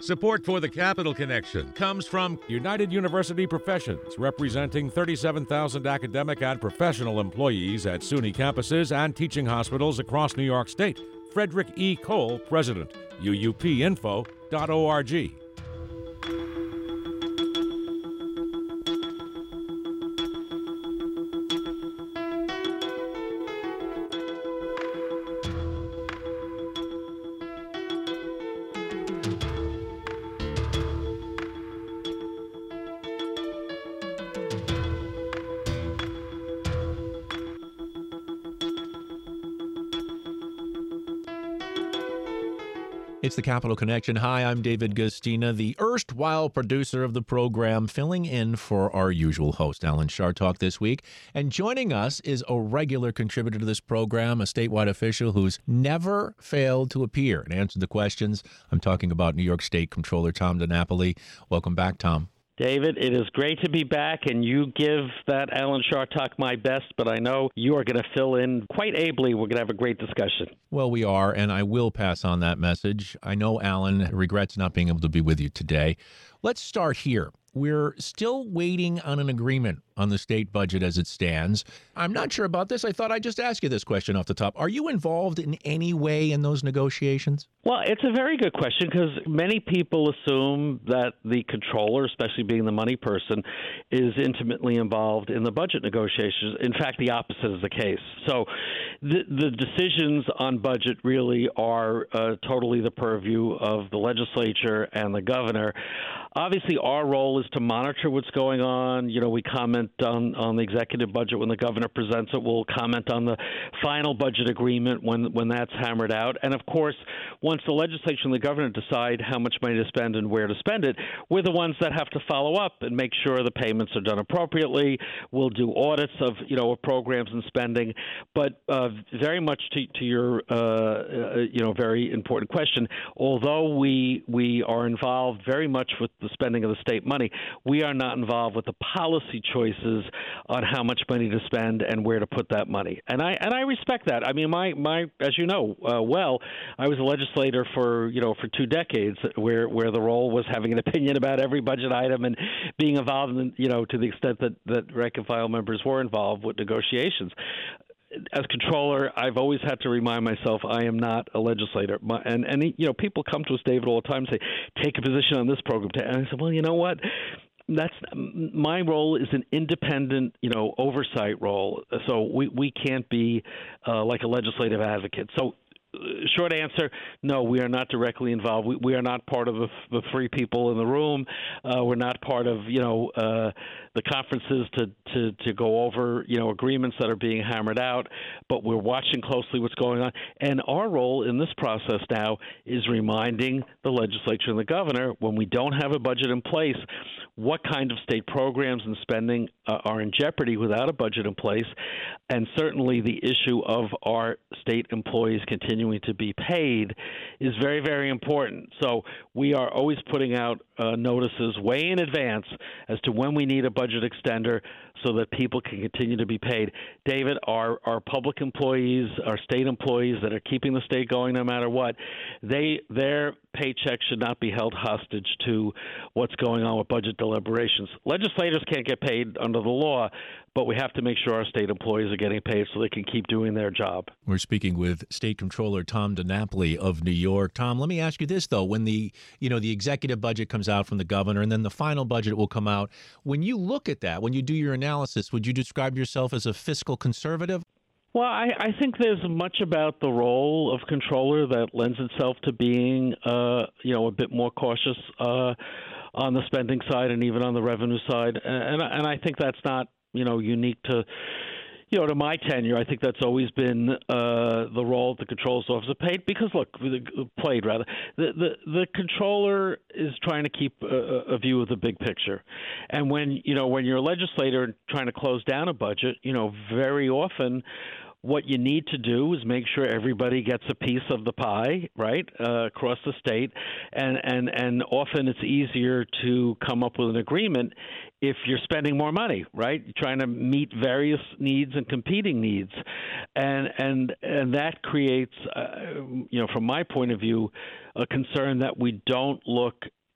Support for the Capital Connection comes from United University Professions, representing 37,000 academic and professional employees at SUNY campuses and teaching hospitals across New York State. Frederick E. Cole, President, uupinfo.org. It's the Capital Connection. Hi, I'm David Gustina, the erstwhile producer of the program, filling in for our usual host, Alan Chartock, this week. And joining us is a regular contributor to this program, a statewide official who's never failed to appear and answer the questions. I'm talking about New York State Comptroller Tom DiNapoli. Welcome back, Tom. David, it is great to be back, and you give that Alan Chartock my best, but I know you are going to fill in quite ably. We're going to have a great discussion. Well, we are, and I will pass on that message. I know Alan regrets not being able to be with you today. Let's start here. We're still waiting on an agreement on the state budget as it stands. I'm not sure about this. I thought I'd just ask you this question off the top. Are you involved in any way in those negotiations? Well, it's a very good question because many people assume that the controller, especially being the money person, is intimately involved in the budget negotiations. In fact, the opposite is the case. So the decisions on budget really are totally the purview of the legislature and the governor. Obviously, our role is to monitor what's going on. You know, we comment on the executive budget when the governor presents it. We'll comment on the final budget agreement when that's hammered out. And, of course, once the legislature and the governor decide how much money to spend and where to spend it, we're the ones that have to follow up and make sure the payments are done appropriately. We'll do audits of programs and spending. But very much to your very important question, although we are involved very much with the spending of the state money, we are not involved with the policy choices on how much money to spend and where to put that money. And I respect that. I mean, my as you know well, I was a legislator for 2 decades where the role was having an opinion about every budget item and being involved in, to the extent that rank and file members were involved with negotiations. As controller, I've always had to remind myself I am not a legislator. And people come to us, David, all the time and say, take a position on this program. And I said, well, you know what? That's my role is an independent, oversight role. So we can't be like a legislative advocate. So short answer, no, we are not directly involved. We are not part of the three people in the room. We're not part of, the conferences to go over, agreements that are being hammered out. But we're watching closely what's going on. And our role in this process now is reminding the legislature and the governor, when we don't have a budget in place, what kind of state programs and spending are in jeopardy without a budget in place. And certainly the issue of our state employees continuing to be paid is very, very important. So we are always putting out notices way in advance as to when we need a budget extender so that people can continue to be paid. David, our public employees, our state employees that are keeping the state going no matter what, their paycheck should not be held hostage to what's going on with budget deliberations. Legislators can't get paid under the law, but we have to make sure our state employees are getting paid so they can keep doing their job. We're speaking with State Comptroller Tom DiNapoli of New York. Tom, let me ask you this, though. When the executive budget comes out from the governor and then the final budget will come out, when you look at that, when you do your analysis, would you describe yourself as a fiscal conservative? Well, I think there's much about the role of controller that lends itself to being, a bit more cautious on the spending side and even on the revenue side. And I think that's not, unique to my tenure. I think that's always been the role the controller's office played. Because look, the controller is trying to keep a view of the big picture, and when you're a legislator trying to close down a budget, very often what you need to do is make sure everybody gets a piece of the pie, right, across the state. And often it's easier to come up with an agreement if you're spending more money, right? You're trying to meet various needs and competing needs. And that creates, from my point of view, a concern that we don't look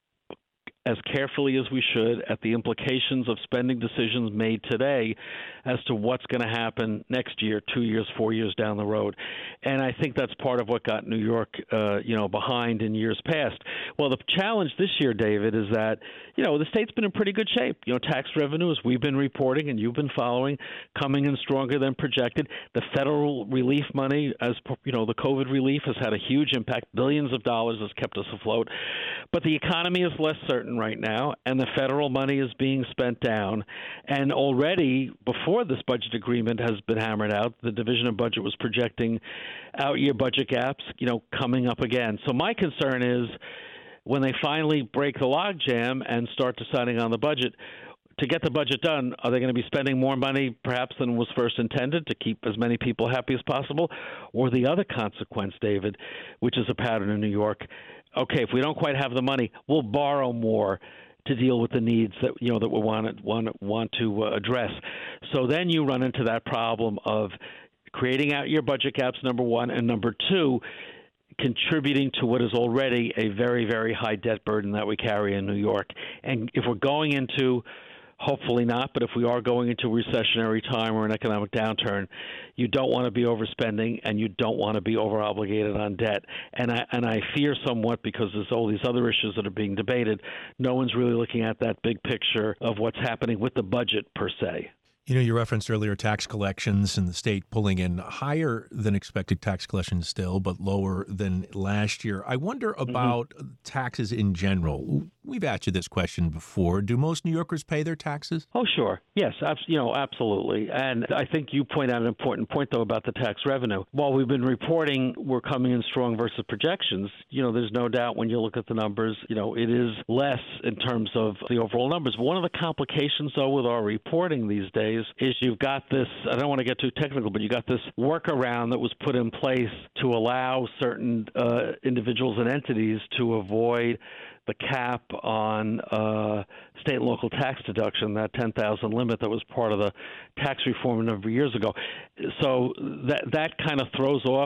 as carefully as we should at the implications of spending decisions made today as to what's going to happen next year, 2 years, 4 years down the road. And I think that's part of what got New York, behind in years past. Well, the challenge this year, David, is that, the state's been in pretty good shape. Tax revenue, as we've been reporting and you've been following, coming in stronger than projected. The federal relief money, as the COVID relief, has had a huge impact. Billions of dollars has kept us afloat. But the economy is less certain right now, and the federal money is being spent down. And already, before this budget agreement has been hammered out, the Division of Budget was projecting out-year budget gaps, coming up again. So my concern is when they finally break the logjam and start deciding on the budget, to get the budget done, are they going to be spending more money perhaps than was first intended to keep as many people happy as possible? Or the other consequence, David, which is a pattern in New York, okay, if we don't quite have the money, we'll borrow more to deal with the needs that that we want to address. So then you run into that problem of creating out your budget gaps, number one, and number two, contributing to what is already a very, very high debt burden that we carry in New York. And if we're going into, hopefully not, but if we are going into a recessionary time or an economic downturn, you don't want to be overspending and you don't want to be over-obligated on debt. And I fear somewhat, because there's all these other issues that are being debated, no one's really looking at that big picture of what's happening with the budget per se. You referenced earlier tax collections and the state pulling in higher than expected tax collections still, but lower than last year. I wonder about taxes in general. We've asked you this question before. Do most New Yorkers pay their taxes? Oh, sure. Yes, absolutely. And I think you point out an important point, though, about the tax revenue. While we've been reporting we're coming in strong versus projections, there's no doubt when you look at the numbers, it is less in terms of the overall numbers. One of the complications, though, with our reporting these days is you've got this, I don't want to get too technical, but you got this workaround that was put in place to allow certain individuals and entities to avoid the cap on state and local tax deduction, that $10,000 limit that was part of the tax reform a number of years ago. So that kind of throws off,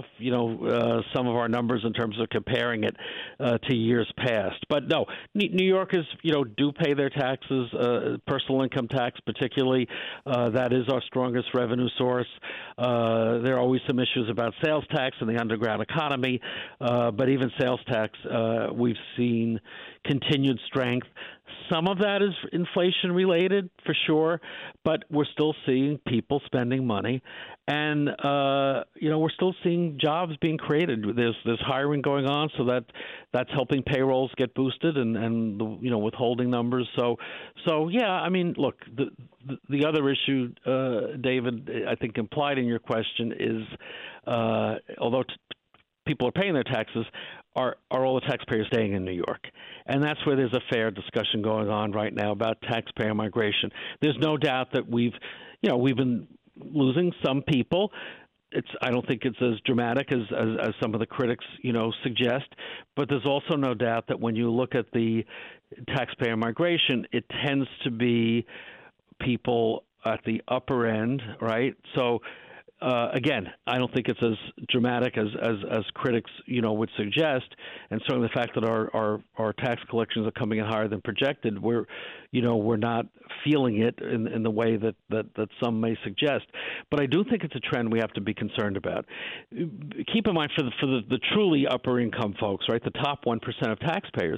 some of our numbers in terms of comparing it to years past. But no, New Yorkers, do pay their taxes, personal income tax particularly. That is our strongest revenue source. There are always some issues about sales tax and the underground economy, but even sales tax, we've seen continued strength. Some of that is inflation related for sure, but we're still seeing people spending money, and we're still seeing jobs being created. There's hiring going on, so that's helping payrolls get boosted and the withholding numbers. So yeah, I mean, look, the other issue, David, I think implied in your question is although people are paying their taxes, are all the taxpayers staying in New York? And that's where there's a fair discussion going on right now about taxpayer migration. There's no doubt that we've been losing some people. I don't think it's as dramatic as some of the critics, suggest. But there's also no doubt that when you look at the taxpayer migration, it tends to be people at the upper end, right? So again, I don't think it's as dramatic as critics, would suggest. And certainly the fact that our tax collections are coming in higher than projected, we're not feeling it in the way that some may suggest. But I do think it's a trend we have to be concerned about. Keep in mind for the truly upper income folks, right, the top 1% of taxpayers,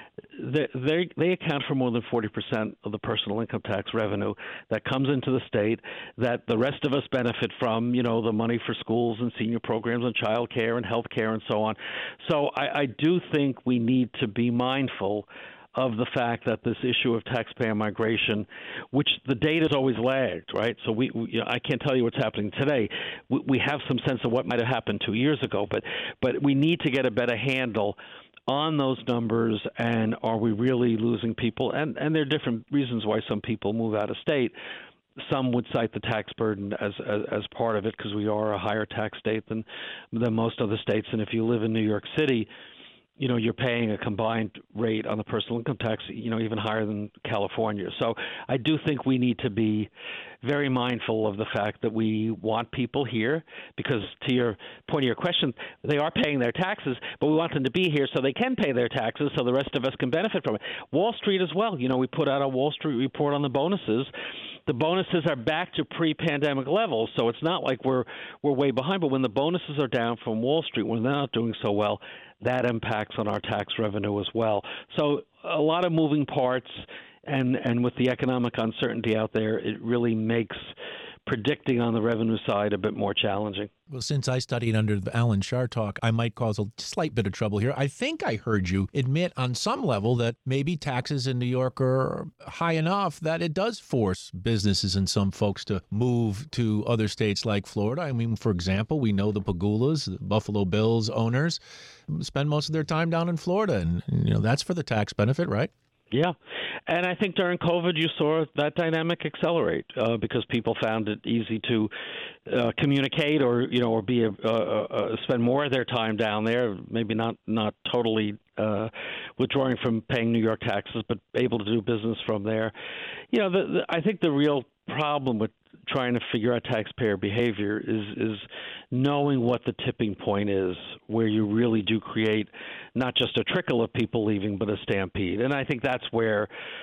they account for more than 40% of the personal income tax revenue that comes into the state, that the rest of us benefit from, the money for schools and senior programs and child care and health care and so on. So I do think we need to be mindful of the fact that this issue of taxpayer migration, which the data has always lagged, right? So I can't tell you what's happening today. We have some sense of what might have happened 2 years ago, but we need to get a better handle on those numbers, and are we really losing people? And there are different reasons why some people move out of state. some would cite the tax burden as part of it because we are a higher tax state than most other states. And if you live in New York City, you're paying a combined rate on the personal income tax, even higher than California. So I do think we need to be very mindful of the fact that we want people here because, to your point of your question, they are paying their taxes, but we want them to be here so they can pay their taxes so the rest of us can benefit from it. Wall Street as well. We put out a Wall Street report on the bonuses. The bonuses are back to pre-pandemic levels, so it's not like we're way behind. But when the bonuses are down from Wall Street, when they're not doing so well, that impacts on our tax revenue as well. So a lot of moving parts, and with the economic uncertainty out there, it really makes predicting on the revenue side a bit more challenging. Well, since I studied under Alan Chartock, I might cause a slight bit of trouble here. I think I heard you admit on some level that maybe taxes in New York are high enough that it does force businesses and some folks to move to other states like Florida. I mean, for example, we know the Pagulas, the Buffalo Bills owners, spend most of their time down in Florida, and that's for the tax benefit, right? Yeah. And I think during COVID, you saw that dynamic accelerate because people found it easy to communicate or be spend more of their time down there, maybe not totally withdrawing from paying New York taxes, but able to do business from there. I think the real problem with trying to figure out taxpayer behavior is knowing what the tipping point is, where you really do create not just a trickle of people leaving, but a stampede. And I think that's where,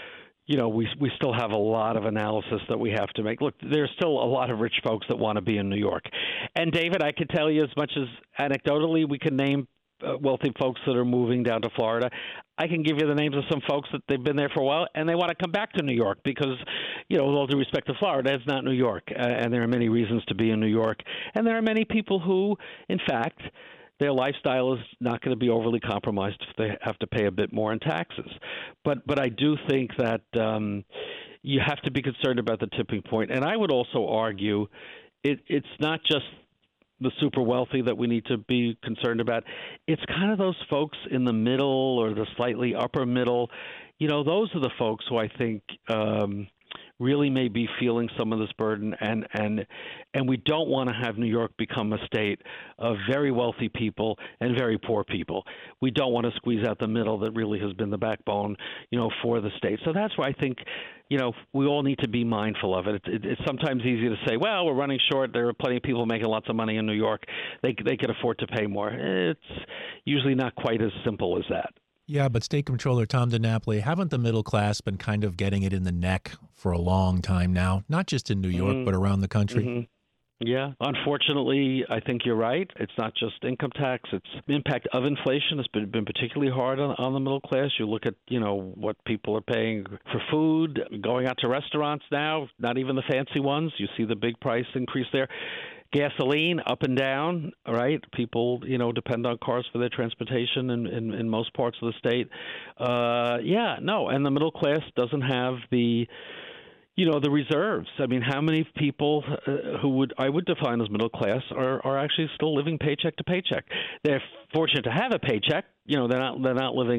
we still have a lot of analysis that we have to make. Look, there's still a lot of rich folks that want to be in New York. And, David, I could tell you as much as anecdotally we can name wealthy folks that are moving down to Florida. I can give you the names of some folks that they've been there for a while, and they want to come back to New York because, with all due respect to Florida, it's not New York, and there are many reasons to be in New York. And there are many people who, in fact, their lifestyle is not going to be overly compromised if they have to pay a bit more in taxes. But I do think that you have to be concerned about the tipping point. And I would also argue it's not just the super wealthy that we need to be concerned about. It's kind of those folks in the middle or the slightly upper middle. Those are the folks who I think really may be feeling some of this burden, and we don't want to have New York become a state of very wealthy people and very poor people. We don't want to squeeze out the middle that really has been the backbone, for the state. So that's why I think, we all need to be mindful of it. It's sometimes easy to say, well, we're running short. There are plenty of people making lots of money in New York. They could afford to pay more. It's usually not quite as simple as that. Yeah, but State Comptroller Tom DiNapoli, haven't the middle class been kind of getting it in the neck for a long time now, not just in New York, but around the country? Mm-hmm. Yeah, unfortunately, I think you're right. It's not just income tax. It's the impact of inflation has been particularly hard on the middle class. You look at, what people are paying for food, going out to restaurants now, not even the fancy ones. You see the big price increase there. Gasoline up and down, right? People, depend on cars for their transportation in most parts of the state. And the middle class doesn't have the reserves. I mean, how many people who I would define as middle class are actually still living paycheck to paycheck? They're fortunate to have a paycheck. They're not living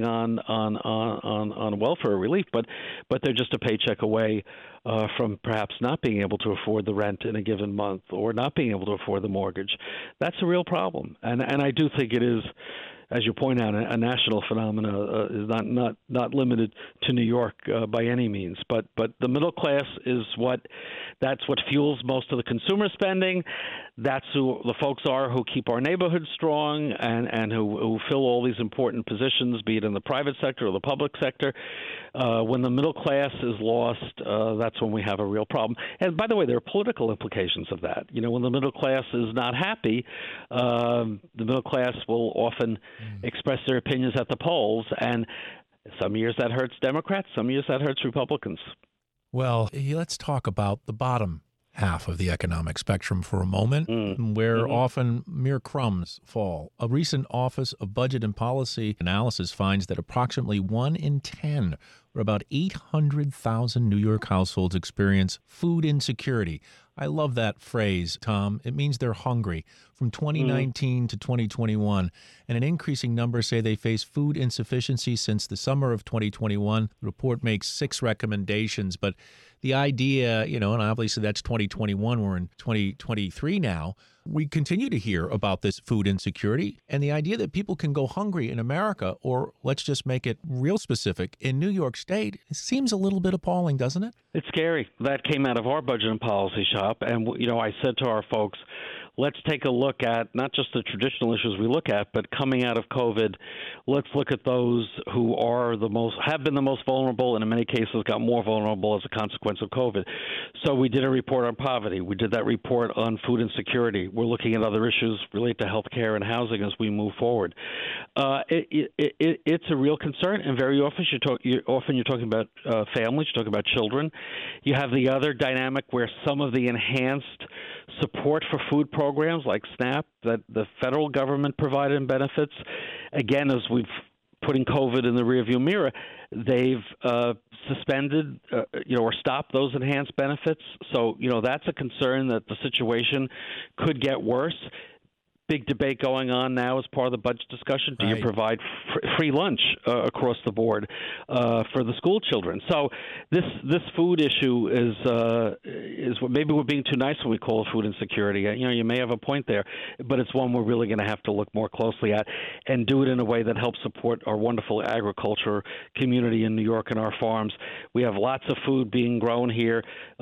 on welfare relief, but they're just a paycheck away from perhaps not being able to afford the rent in a given month or not being able to afford the mortgage. That's a real problem, and I do think it is, as you point out, a national phenomena, is not limited to New York by any means. But the middle class is that's what fuels most of the consumer spending. That's who the folks are who keep our neighborhoods strong and who fill all these important positions, be it in the private sector or the public sector. When the middle class is lost, that's when we have a real problem. And by the way, there are political implications of that. When the middle class is not happy, the middle class will often express their opinions at the polls, and some years that hurts Democrats, some years that hurts Republicans. Well, let's talk about the bottom half of the economic spectrum for a moment, where often mere crumbs fall. A recent Office of Budget and Policy analysis finds that approximately 1 in 10 where about 800,000 New York households experience food insecurity. I love that phrase, Tom. It means they're hungry. From 2019 to 2021, and an increasing number say they face food insufficiency since the summer of 2021. The report makes 6 recommendations, but the idea, and obviously that's 2021, we're in 2023 now. We continue to hear about this food insecurity and the idea that people can go hungry in America, or let's just make it real specific, in New York State. It seems a little bit appalling, doesn't it? It's scary. That came out of our budget and policy shop. And, I said to our folks, let's take a look at not just the traditional issues we look at, but coming out of COVID, let's look at those who have been the most vulnerable, and in many cases got more vulnerable as a consequence of COVID. So we did a report on poverty. We did that report on food insecurity. We're looking at other issues related to health care and housing as we move forward. It's a real concern, and very often you're talking about families, you're talking about children. You have the other dynamic where some of the enhanced support for food programs like SNAP that the federal government provided in benefits, again, as we've putting COVID in the rearview mirror, they've suspended, or stopped those enhanced benefits. So, that's a concern that the situation could get worse. Big debate going on now as part of the budget discussion. Do you provide free lunch across the board for the school children? So this food issue is maybe we're being too nice when we call it food insecurity. You may have a point there, but it's one we're really going to have to look more closely at and do it in a way that helps support our wonderful agriculture community in New York and our farms. We have lots of food being grown here.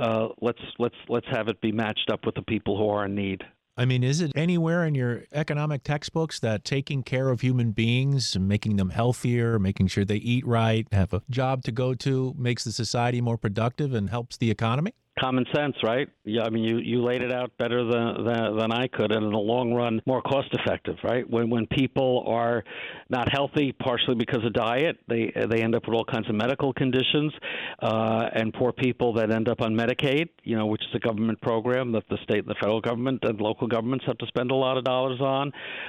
Let's have it be matched up with the people who are in need. I mean, is it anywhere in your economic textbooks that taking care of human beings, making them healthier, making sure they eat right, have a job to go to, makes the society more productive and helps the economy? Common sense, right? Yeah, I mean, you laid it out better than I could, and in the long run, more cost effective, right? When people are not healthy, partially because of diet, they end up with all kinds of medical conditions, and poor people that end up on Medicaid, which is a government program that the state and the federal government and local governments have to spend a lot of dollars on.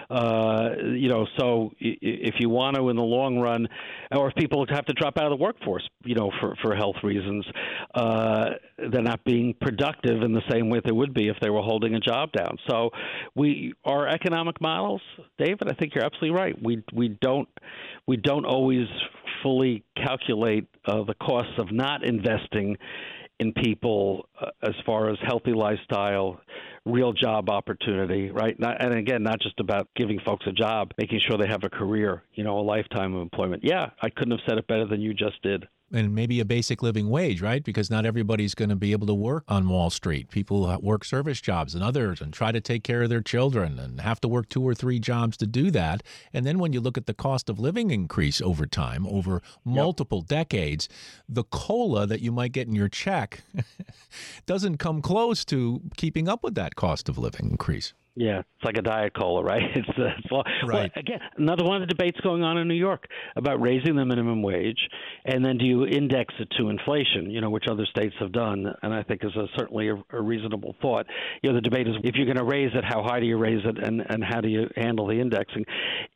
So if you want to, in the long run, or if people have to drop out of the workforce, for health reasons, they're not being productive in the same way they would be if they were holding a job down. So our economic models, David, I think you're absolutely right. We don't always fully calculate the costs of not investing in people as far as healthy lifestyle, real job opportunity, right? And again, not just about giving folks a job, making sure they have a career, a lifetime of employment. Yeah, I couldn't have said it better than you just did. And maybe a basic living wage, right? Because not everybody's going to be able to work on Wall Street. People work service jobs and others and try to take care of their children and have to work 2 or 3 jobs to do that. And then when you look at the cost of living increase over time, over multiple decades, the COLA that you might get in your check doesn't come close to keeping up with that cost of living increase. Yeah, it's like a diet cola, right? It's right. Well, again, another one of the debates going on in New York about raising the minimum wage, and then do you index it to inflation, which other states have done, and I think is certainly a reasonable thought. The debate is if you're going to raise it, how high do you raise it, and how do you handle the indexing?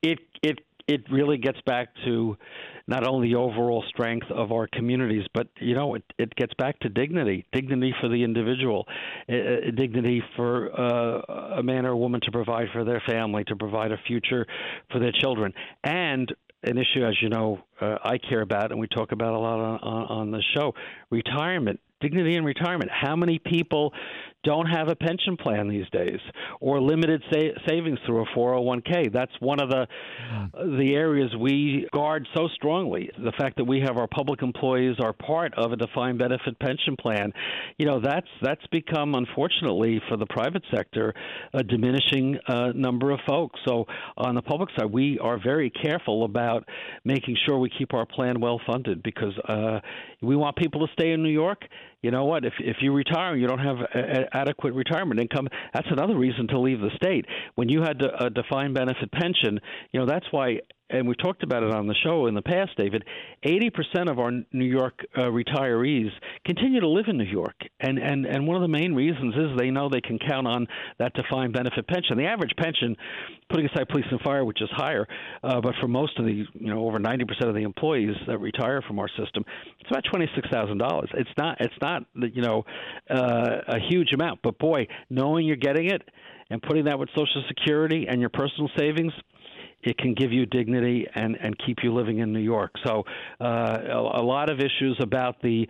It really gets back to not only the overall strength of our communities, but, it gets back to dignity for the individual, dignity for a man or a woman to provide for their family, to provide a future for their children. And an issue, as you know, I care about, and we talk about a lot on the show, retirement. Dignity in retirement. How many people don't have a pension plan these days, or limited savings through a 401k? That's one of the areas we guard so strongly. The fact that we have our public employees are part of a defined benefit pension plan, that's become, unfortunately, for the private sector, a diminishing number of folks. So on the public side, we are very careful about making sure we keep our plan well funded, because we want people to stay in New York. You know what? If you retire and you don't have adequate retirement income, that's another reason to leave the state. When you had a defined benefit pension, that's why and we've talked about it on the show in the past, David, 80% of our New York retirees continue to live in New York. And one of the main reasons is they know they can count on that defined benefit pension. The average pension, putting aside police and fire, which is higher, but for most of the, over 90% of the employees that retire from our system, it's about $26,000. It's not a huge amount. But boy, knowing you're getting it and putting that with Social Security and your personal savings, it can give you dignity and keep you living in New York. So a lot of issues about the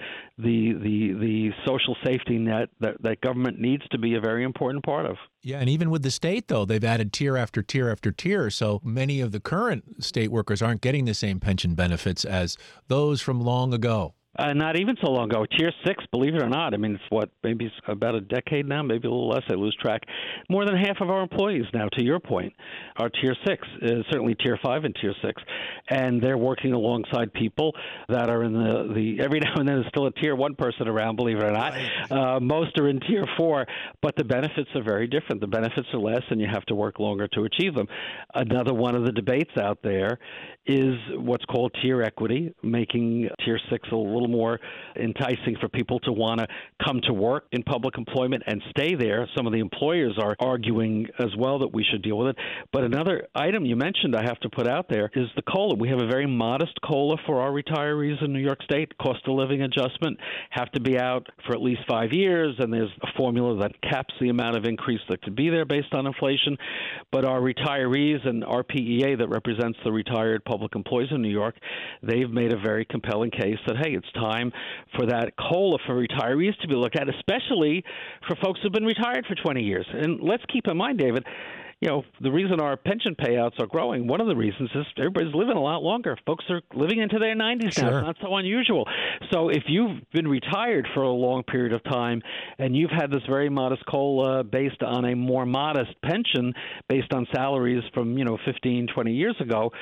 social safety net that government needs to be a very important part of. Yeah, and even with the state, though, they've added tier after tier after tier. So many of the current state workers aren't getting the same pension benefits as those from long ago. Not even so long ago. Tier 6, believe it or not, I mean, it's maybe it's about a decade now, maybe a little less. I lose track. More than half of our employees now, to your point, are Tier 6, certainly Tier 5 and Tier 6. And they're working alongside people that are in the every now and then there's still a Tier 1 person around, believe it or not. Most are in Tier 4, but the benefits are very different. The benefits are less, and you have to work longer to achieve them. Another one of the debates out there is what's called tier equity, making Tier 6 a little more enticing for people to want to come to work in public employment and stay there. Some of the employers are arguing as well that we should deal with it. But another item you mentioned I have to put out there is the COLA. We have a very modest COLA for our retirees in New York State. Cost of living adjustment have to be out for at least 5 years, and there's a formula that caps the amount of increase that could be there based on inflation. But our retirees and RPEA, that represents the retired public employees in New York, they've made a very compelling case that, hey, it's time for that COLA for retirees to be looked at, especially for folks who've been retired for 20 years. And let's keep in mind, David, the reason our pension payouts are growing, one of the reasons is everybody's living a lot longer. Folks are living into their 90s now. It's not so unusual. So if you've been retired for a long period of time and you've had this very modest COLA based on a more modest pension based on salaries from, 15, 20 years ago,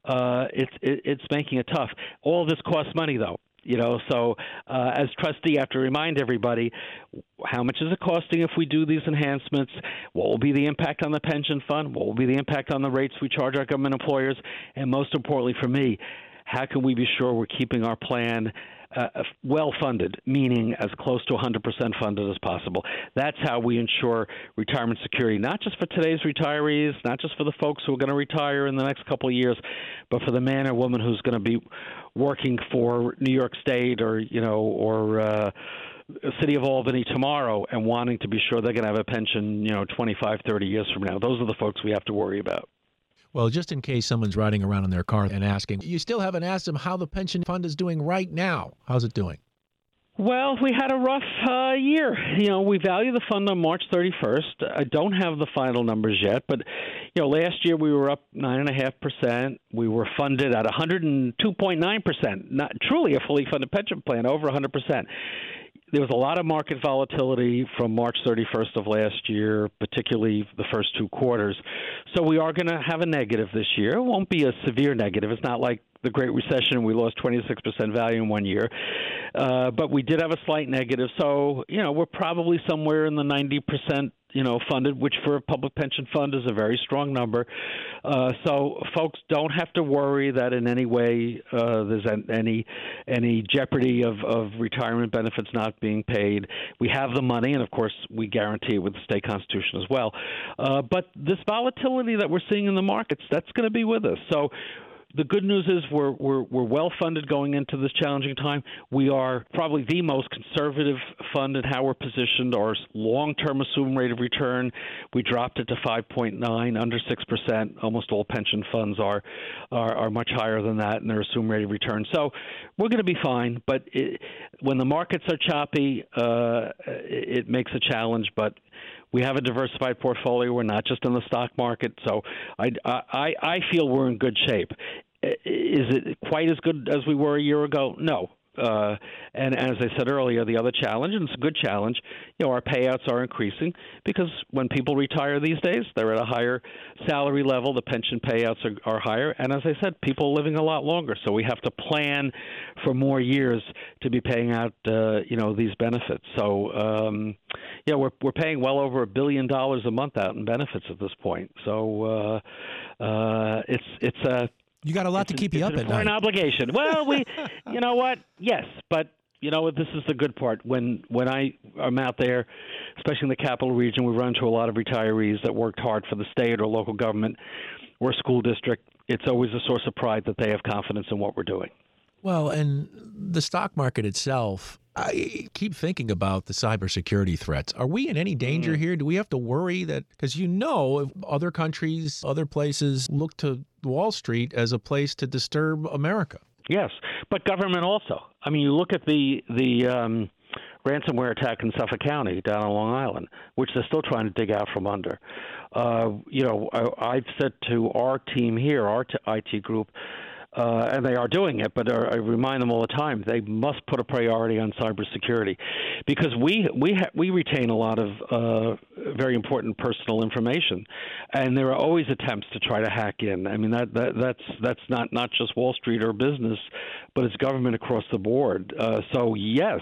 it's making it tough. All this costs money, though. So as trustee, I have to remind everybody, how much is it costing if we do these enhancements? What will be the impact on the pension fund? What will be the impact on the rates we charge our government employers? And most importantly for me, how can we be sure we're keeping our plan well-funded, meaning as close to 100% funded as possible? That's how we ensure retirement security, not just for today's retirees, not just for the folks who are going to retire in the next couple of years, but for the man or woman who's going to be working for New York State or City of Albany tomorrow and wanting to be sure they're going to have a pension, 25, 30 years from now. Those are the folks we have to worry about. Well, just in case someone's riding around in their car and asking, you still haven't asked them how the pension fund is doing right now. How's it doing? Well, we had a rough year. We value the fund on March 31st. I don't have the final numbers yet, but, last year we were up 9.5%. We were funded at 102.9%, not truly a fully funded pension plan, over 100%. There was a lot of market volatility from March 31st of last year, particularly the first two quarters. So we are going to have a negative this year. It won't be a severe negative. It's not like the Great Recession. We lost 26% value in 1 year. But we did have a slight negative. So, we're probably somewhere in the 90%, funded, which for a public pension fund is a very strong number. So folks don't have to worry that in any way there's any jeopardy of retirement benefits not being paid. We have the money, and of course we guarantee it with the state constitution as well. But this volatility that we're seeing in the markets, that's going to be with us. So the good news is we're well funded going into this challenging time. We are probably the most conservative fund in how we're positioned. Our long-term assumed rate of return, we dropped it to 5.9, under 6%. Almost all pension funds are much higher than that in their assumed rate of return. So we're going to be fine. But when the markets are choppy, it makes a challenge. But we have a diversified portfolio. We're not just in the stock market. So I feel we're in good shape. Is it quite as good as we were a year ago? No. And as I said earlier, the other challenge, and it's a good challenge, our payouts are increasing because when people retire these days, they're at a higher salary level. The pension payouts are higher. And as I said, people are living a lot longer. So we have to plan for more years to be paying out, these benefits. So, we're paying well over $1 billion a month out in benefits at this point. So it's You got a lot to keep you up at night. It's an obligation. Well, you know what? Yes, but you know what? This is the good part. When I am out there, especially in the capital region, we run into a lot of retirees that worked hard for the state or local government or school district. It's always a source of pride that they have confidence in what we're doing. Well, and the stock market itself, I keep thinking about the cybersecurity threats. Are we in any danger here? Do we have to worry that, because if other countries, other places look to Wall Street as a place to disturb America? Yes, but government also. I mean, you look at the ransomware attack in Suffolk County down on Long Island, which they're still trying to dig out from under. I've said to our team here, our IT group, and they are doing it, but I remind them all the time, they must put a priority on cybersecurity because we retain a lot of very important personal information, and there are always attempts to try to hack in. I mean, that's not just Wall Street or business, but it's government across the board. So yes,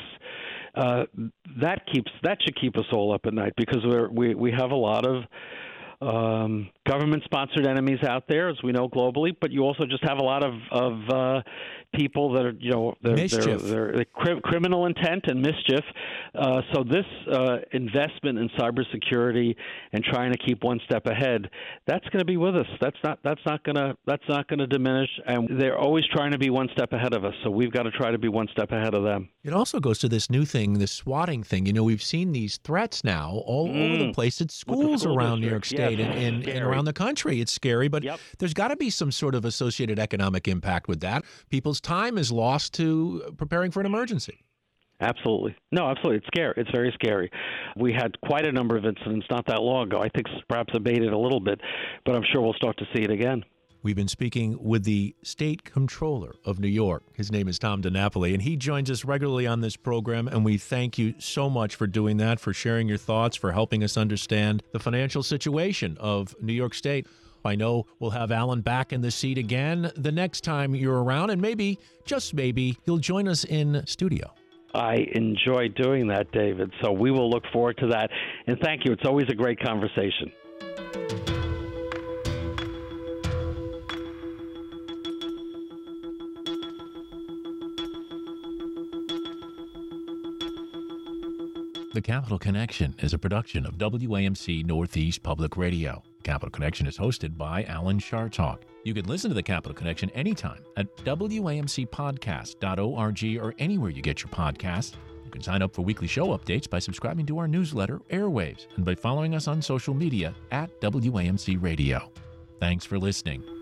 that should keep us all up at night because we have a lot of government-sponsored enemies out there, as we know globally, but you also just have a lot of people that are, they're criminal intent and mischief. So this investment in cybersecurity and trying to keep one step ahead, that's going to be with us. That's not going to diminish, and they're always trying to be one step ahead of us. So we've got to try to be one step ahead of them. It also goes to this new thing, this swatting thing. You know, we've seen these threats now all over the place at schools around New York State and around the country. It's scary, but there's got to be some sort of associated economic impact with that. People's time is lost to preparing for an emergency. Absolutely. No, absolutely. It's scary. It's very scary. We had quite a number of incidents not that long ago. I think perhaps abated a little bit, but I'm sure we'll start to see it again. We've been speaking with the State Comptroller of New York. His name is Tom DiNapoli, and he joins us regularly on this program, and we thank you so much for doing that, for sharing your thoughts, for helping us understand the financial situation of New York State. I know we'll have Alan back in the seat again the next time you're around, and maybe, just maybe, you'll join us in studio. I enjoy doing that, David, so we will look forward to that. And thank you. It's always a great conversation. The Capital Connection is a production of WAMC Northeast Public Radio. Capital Connection is hosted by Alan Chartock. You can listen to The Capital Connection anytime at WAMCpodcast.org or anywhere you get your podcasts. You can sign up for weekly show updates by subscribing to our newsletter, Airwaves, and by following us on social media at WAMC Radio. Thanks for listening.